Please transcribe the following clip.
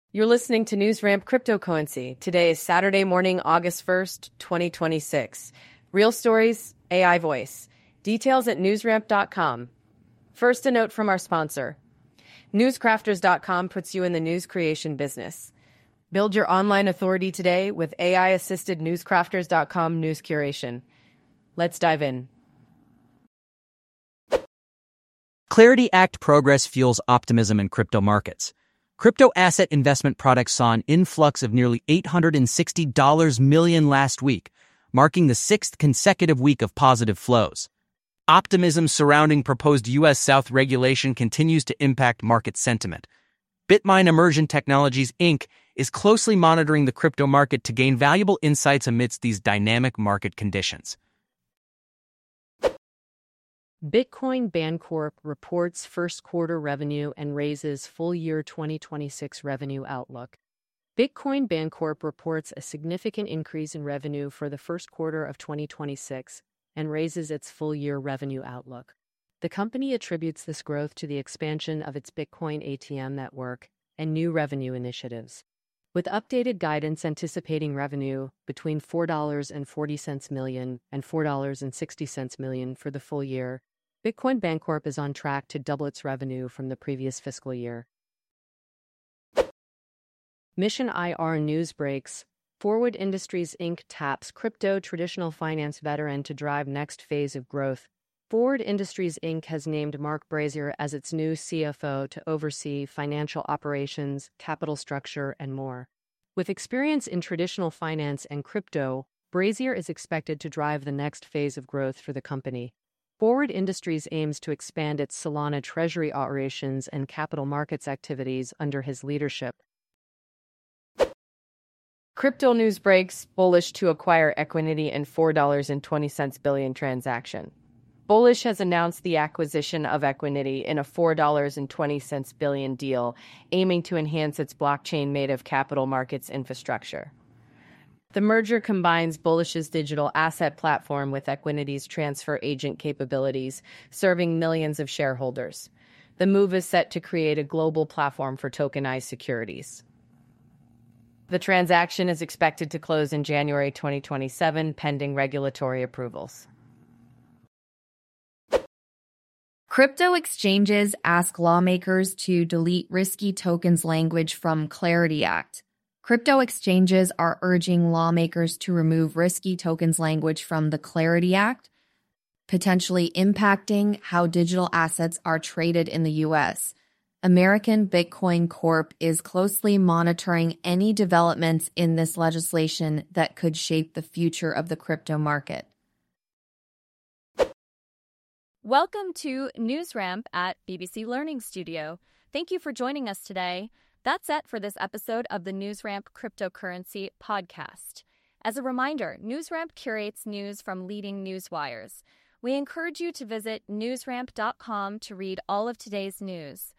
You're listening to NewsRamp Cryptocurrency. Today is Saturday morning, August 1st, 2026. Real stories, AI voice. Details at newsramp.com. First, a note from our sponsor. Newscrafters.com puts you in the news creation business. Build your online authority today with AI-assisted newscrafters.com news curation. Let's dive in. Clarity Act progress fuels optimism in crypto markets. Crypto asset investment products saw an influx of nearly $860 million last week, marking the sixth consecutive week of positive flows. Optimism surrounding proposed U.S. South regulation continues to impact market sentiment. Bitmine Immersion Technologies, Inc. is closely monitoring the crypto market to gain valuable insights amidst these dynamic market conditions. Bitcoin Bancorp reports first quarter revenue and raises full year 2026 revenue outlook. Bitcoin Bancorp reports a significant increase in revenue for the first quarter of 2026 and raises its full year revenue outlook. The company attributes this growth to the expansion of its Bitcoin ATM network and new revenue initiatives. With updated guidance anticipating revenue between $4.40 million and $4.60 million for the full year, Bitcoin Bancorp is on track to double its revenue from the previous fiscal year. Mission IR News breaks. Forward Industries Inc. taps crypto traditional finance veteran to drive next phase of growth. Forward Industries Inc. has named Mark Brazier as its new CFO to oversee financial operations, capital structure, and more. With experience in traditional finance and crypto, Brazier is expected to drive the next phase of growth for the company. Forward Industries aims to expand its Solana treasury operations and capital markets activities under his leadership. Crypto news breaks. Bullish to acquire Equiniti in $4.20 billion transaction. Bullish has announced the acquisition of Equiniti in a $4.20 billion deal, aiming to enhance its blockchain-native capital markets infrastructure. The merger combines Bullish's digital asset platform with Equiniti's transfer agent capabilities, serving millions of shareholders. The move is set to create a global platform for tokenized securities. The transaction is expected to close in January 2027, pending regulatory approvals. Crypto exchanges ask lawmakers to delete risky tokens language from Clarity Act. Crypto exchanges are urging lawmakers to remove risky tokens language from the Clarity Act, potentially impacting how digital assets are traded in the U.S. American Bitcoin Corp is closely monitoring any developments in this legislation that could shape the future of the crypto market. Welcome to NewsRamp at BBC Learning Studio. Thank you for joining us today. That's it for this episode of the NewsRamp Cryptocurrency podcast. As a reminder, NewsRamp curates news from leading news wires. We encourage you to visit newsramp.com to read all of today's news.